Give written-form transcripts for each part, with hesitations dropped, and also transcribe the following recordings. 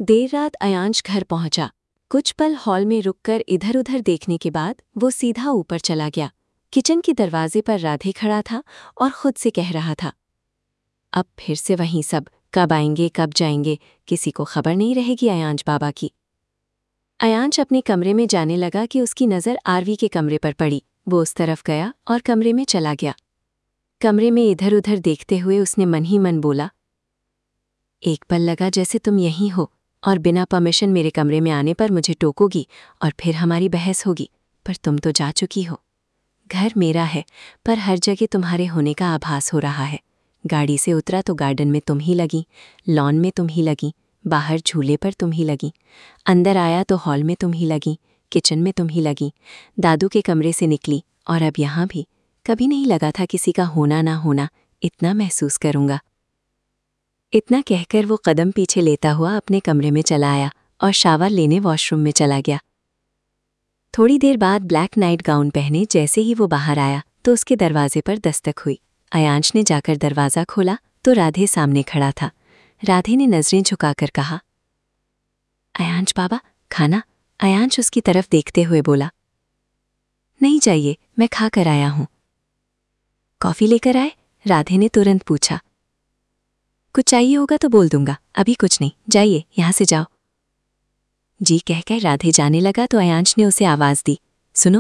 देर रात अयांश घर पहुंचा। कुछ पल हॉल में रुककर इधर उधर देखने के बाद वो सीधा ऊपर चला गया। किचन के दरवाजे पर राधे खड़ा था और खुद से कह रहा था, अब फिर से वहीं सब, कब आएंगे कब जाएंगे, किसी को खबर नहीं रहेगी अयांश बाबा की। अयांश अपने कमरे में जाने लगा कि उसकी नज़र आरवी के कमरे पर पड़ी। वो उस तरफ गया और कमरे में चला गया। कमरे में इधर उधर देखते हुए उसने मन ही मन बोला, एक पल लगा जैसे तुम यहीं हो और बिना परमिशन मेरे कमरे में आने पर मुझे टोकोगी और फिर हमारी बहस होगी, पर तुम तो जा चुकी हो। घर मेरा है, पर हर जगह तुम्हारे होने का आभास हो रहा है। गाड़ी से उतरा तो गार्डन में तुम ही लगी, लॉन में तुम ही लगी, बाहर झूले पर तुम ही लगी, अंदर आया तो हॉल में तुम ही लगी, किचन में तुम ही लगी, दादू के कमरे से निकली और अब यहाँ भी। कभी नहीं लगा था किसी का होना ना होना इतना महसूस करूँगा। इतना कहकर वो कदम पीछे लेता हुआ अपने कमरे में चला आया और शावर लेने वॉशरूम में चला गया। थोड़ी देर बाद ब्लैक नाइट गाउन पहने जैसे ही वो बाहर आया तो उसके दरवाजे पर दस्तक हुई। अयांश ने जाकर दरवाज़ा खोला तो राधे सामने खड़ा था। राधे ने नजरें झुकाकर कहा, अयांश बाबा खाना। अयांश उसकी तरफ देखते हुए बोला, नहीं चाहिए, मैं खा कर आया हूं। कॉफ़ी लेकर आए? राधे ने तुरंत पूछा। कुछ चाहिए होगा तो बोल दूंगा, अभी कुछ नहीं, जाइए यहाँ से जाओ। जी कहकर राधे जाने लगा तो अयांश ने उसे आवाज़ दी, सुनो।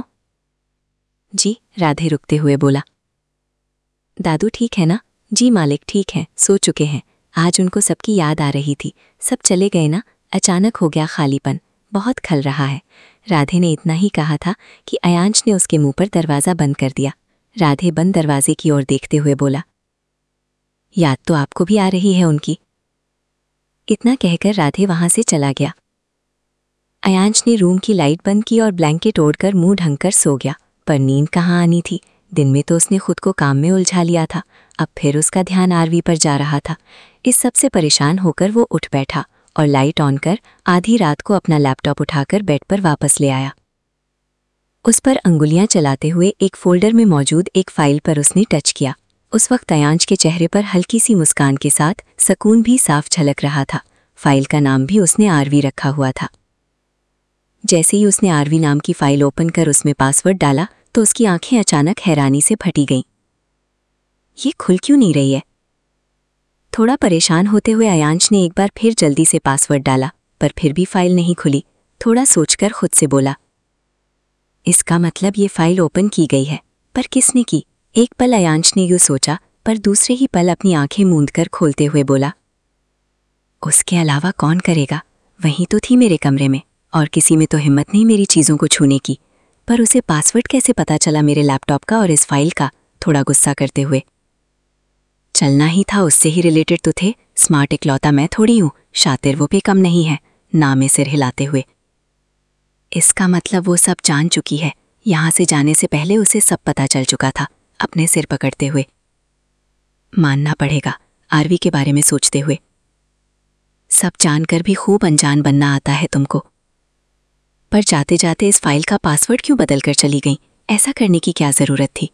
जी, राधे रुकते हुए बोला। दादू ठीक है ना? जी मालिक ठीक हैं, सो चुके हैं। आज उनको सबकी याद आ रही थी, सब चले गए ना, अचानक हो गया खालीपन, बहुत खल रहा है। राधे ने इतना ही कहा था कि अयांश ने उसके मुंह पर दरवाज़ा बंद कर दिया। राधे बंद दरवाजे की ओर देखते हुए बोला, याद तो आपको भी आ रही है उनकी। इतना कहकर राधे वहां से चला गया। अयांश ने रूम की लाइट बंद की और ब्लैंकेट ओढ़कर मुंह ढंककर सो गया, पर नींद कहाँ आनी थी। दिन में तो उसने खुद को काम में उलझा लिया था, अब फिर उसका ध्यान आरवी पर जा रहा था। इस सब से परेशान होकर वो उठ बैठा और लाइट ऑन कर आधी रात को अपना लैपटॉप उठाकर बेड पर वापस ले आया। उस पर अंगुलियां चलाते हुए एक फोल्डर में मौजूद एक फाइल पर उसने टच किया। उस वक्त अयांश के चेहरे पर हल्की सी मुस्कान के साथ सुकून भी साफ झलक रहा था। फाइल का नाम भी उसने आरवी रखा हुआ था। जैसे ही उसने आरवी नाम की फाइल ओपन कर उसमें पासवर्ड डाला तो उसकी आंखें अचानक हैरानी से फटी गईं। ये खुल क्यों नहीं रही है? थोड़ा परेशान होते हुए अयांश ने एक बार फिर जल्दी से पासवर्ड डाला, पर फिर भी फाइल नहीं खुली। थोड़ा सोचकर खुद से बोला, इसका मतलब ये फाइल ओपन की गई है, पर किसने की? एक पल अयांश ने यूं सोचा, पर दूसरे ही पल अपनी आंखें मूंदकर खोलते हुए बोला, उसके अलावा कौन करेगा? वहीं तो थी मेरे कमरे में, और किसी में तो हिम्मत नहीं मेरी चीज़ों को छूने की। पर उसे पासवर्ड कैसे पता चला मेरे लैपटॉप का और इस फाइल का? थोड़ा गुस्सा करते हुए, चलना ही था, उससे ही रिलेटेड तो थे। स्मार्ट इकलौता मैं थोड़ी हूँ, शातिर वो पे कम नहीं है, ना में सिर हिलाते हुए। इसका मतलब वो सब जान चुकी है। यहाँ से जाने से पहले उसे सब पता चल चुका था। अपने सिर पकड़ते हुए, मानना पड़ेगा आरवी के बारे में सोचते हुए, सब जानकर भी खूब अनजान बनना आता है तुमको। पर जाते जाते इस फाइल का पासवर्ड क्यों बदल कर चली गई? ऐसा करने की क्या जरूरत थी?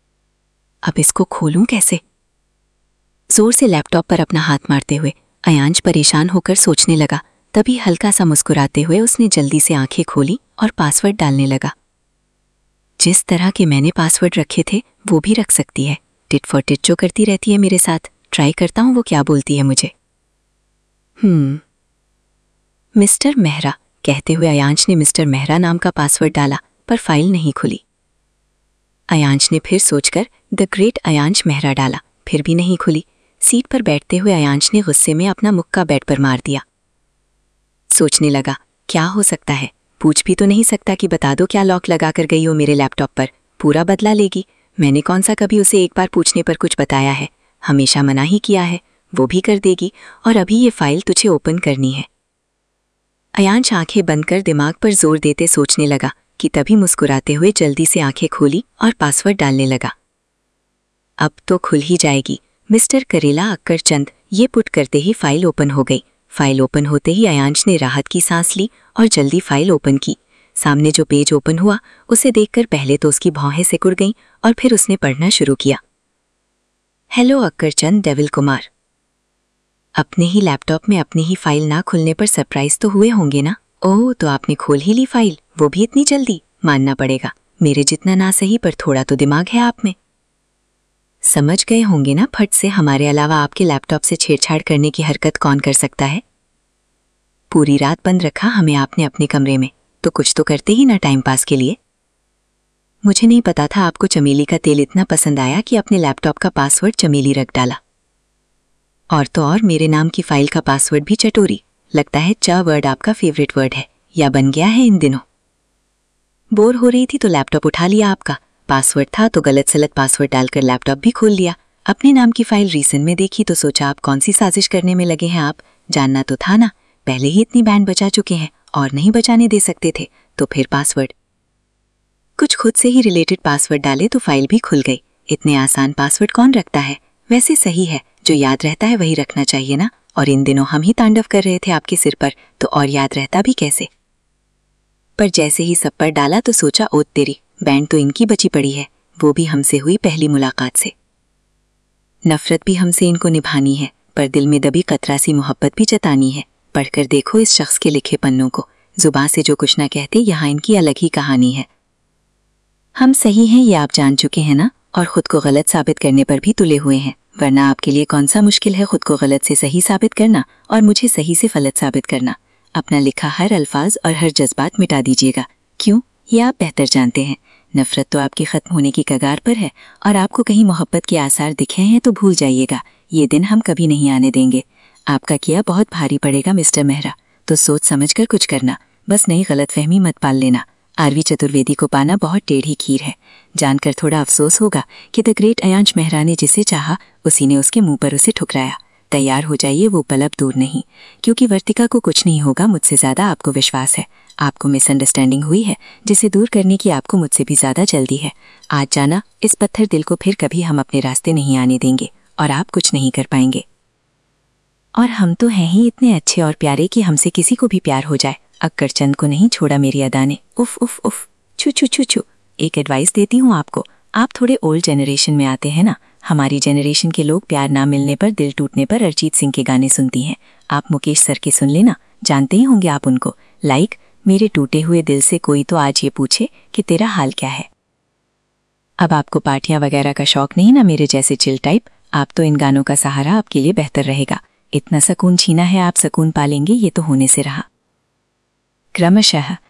अब इसको खोलूं कैसे? जोर से लैपटॉप पर अपना हाथ मारते हुए अयांश परेशान होकर सोचने लगा। तभी हल्का सा मुस्कुराते हुए उसने जल्दी से आंखें खोली और पासवर्ड डालने लगा। जिस तरह के मैंने पासवर्ड रखे थे वो भी रख सकती है। टिट फॉर टिट जो करती रहती है मेरे साथ। ट्राई करता हूँ वो क्या बोलती है मुझे। मिस्टर मेहरा कहते हुए अयांश ने मिस्टर मेहरा नाम का पासवर्ड डाला, पर फाइल नहीं खुली। अयांश ने फिर सोचकर द ग्रेट अयांश मेहरा डाला, फिर भी नहीं खुली। सीट पर बैठते हुए अयांश ने गुस्से में अपना मुक्का बेड पर मार दिया। सोचने लगा, क्या हो सकता है? पूछ भी तो नहीं सकता कि बता दो क्या लॉक लगा कर गई हो मेरे लैपटॉप पर। पूरा बदला लेगी। मैंने कौन सा कभी उसे एक बार पूछने पर कुछ बताया है? हमेशा मना ही किया है, वो भी कर देगी। और अभी ये फाइल तुझे ओपन करनी है। अयांश आंखें बंद कर दिमाग पर जोर देते सोचने लगा कि तभी मुस्कुराते हुए जल्दी से आंखें खोली और पासवर्ड डालने लगा। अब तो खुल ही जाएगी। मिस्टर करेला अक्कर चंद, ये पुट करते ही फाइल ओपन हो गई। फाइल ओपन होते ही अयांश ने राहत की सांस ली और जल्दी फाइल ओपन की। सामने जो पेज ओपन हुआ उसे देखकर पहले तो उसकी भौहें सिकुड़ गईं और फिर उसने पढ़ना शुरू किया। हेलो अक्कर चंद डेविल कुमार। अपने ही लैपटॉप में अपनी ही फाइल ना खुलने पर सरप्राइज तो हुए होंगे ना? ओह, तो आपने खोल ही ली फाइल, वो भी इतनी जल्दी? मानना पड़ेगा, मेरे जितना ना सही पर थोड़ा तो दिमाग है आप में। समझ गए होंगे ना फट से हमारे अलावा आपके लैपटॉप से छेड़छाड़ करने की हरकत कौन कर सकता है? पूरी रात बंद रखा हमें आपने अपने कमरे में, तो कुछ तो करते ही ना टाइम पास के लिए। मुझे नहीं पता था आपको चमेली का तेल इतना पसंद आया कि अपने लैपटॉप का पासवर्ड चमेली रख डाला। और तो और मेरे नाम की फाइल का पासवर्ड भी चटोरी। लगता है च वर्ड आपका फेवरेट वर्ड है या बन गया है इन दिनों। बोर हो रही थी तो लैपटॉप उठा लिया आपका, पासवर्ड था तो गलत सलत पासवर्ड डालकर लैपटॉप भी खोल लिया। अपने नाम की फाइल रीसेंट में देखी तो सोचा आप कौन सी साजिश करने में लगे हैं। आप जानना तो था ना, पहले ही इतनी बैंड बचा चुके हैं और नहीं बचाने दे सकते थे, तो फिर पासवर्ड कुछ खुद से ही रिलेटेड पासवर्ड डाले तो फाइल भी खुल गई। इतने आसान पासवर्ड कौन रखता है? वैसे सही है, जो याद रहता है वही रखना चाहिए ना। और इन दिनों हम ही तांडव कर रहे थे आपके सिर पर, तो और याद रहता भी कैसे? पर जैसे ही सब पर डाला तो सोचा ओत तेरी, बैंड तो इनकी बची पड़ी है, वो भी हमसे हुई पहली मुलाकात से। नफरत भी हमसे इनको निभानी है, पर दिल में दबी कतरा सी मोहब्बत भी जतानी है। पढ़कर देखो इस शख्स के लिखे पन्नों को, जुबान से जो कुछ ना कहते यहाँ इनकी अलग ही कहानी है। हम सही हैं ये आप जान चुके हैं ना, और खुद को गलत साबित करने पर भी तुले हुए हैं। वरना आपके लिए कौन सा मुश्किल है खुद को गलत से सही साबित करना और मुझे सही से गलत साबित करना। अपना लिखा हर अल्फाज और हर जज्बात मिटा दीजिएगा। क्यों? ये आप बेहतर जानते हैं। नफरत तो आपकी खत्म होने की कगार पर है, और आपको कहीं मोहब्बत के आसार दिखे हैं तो भूल जाइएगा, ये दिन हम कभी नहीं आने देंगे। आपका किया बहुत भारी पड़ेगा मिस्टर मेहरा, तो सोच समझ कर कुछ करना, बस नई गलतफहमी मत पाल लेना। आरवी चतुर्वेदी को पाना बहुत टेढ़ी खीर है। जानकर थोड़ा अफसोस होगा कि द ग्रेट अयांश मेहरा ने जिसे चाहा उसी ने उसके मुंह पर उसे ठुकराया। तैयार हो जाइए, वो पल अब दूर नहीं, क्योंकि वर्तिका को कुछ नहीं होगा, मुझसे ज्यादा आपको विश्वास है। आपको मिसअंडरस्टैंडिंग हुई है जिसे दूर करने की आपको मुझसे भी ज्यादा जल्दी है। आज जाना, इस पत्थर दिल को फिर कभी हम अपने रास्ते नहीं आने देंगे और आप कुछ नहीं कर पाएंगे। और हम तो हैं ही इतने अच्छे और प्यारे कि हमसे किसी को भी प्यार हो जाए। अक्कर चंद को नहीं छोड़ा मेरी अदा ने। उफ उफ उफ, छू छू छू छू। एक एडवाइस देती हूँ आपको, आप थोड़े ओल्ड जनरेशन में आते हैं ना। हमारी जनरेशन के लोग प्यार ना मिलने पर, दिल टूटने पर अरिजीत सिंह के गाने सुनती हैं। आप मुकेश सर के सुन लेना, जानते ही होंगे आप उनको। लाइक मेरे टूटे हुए दिल से कोई तो आज ये पूछे कि तेरा हाल क्या है। अब आपको पार्टियां वगैरह का शौक नहीं ना मेरे जैसे चिल टाइप, आप तो इन गानों का सहारा आपके लिए बेहतर रहेगा। इतना सुकून छीना है, आप सुकून पालेंगे, ये तो होने से रहा। क्रमशः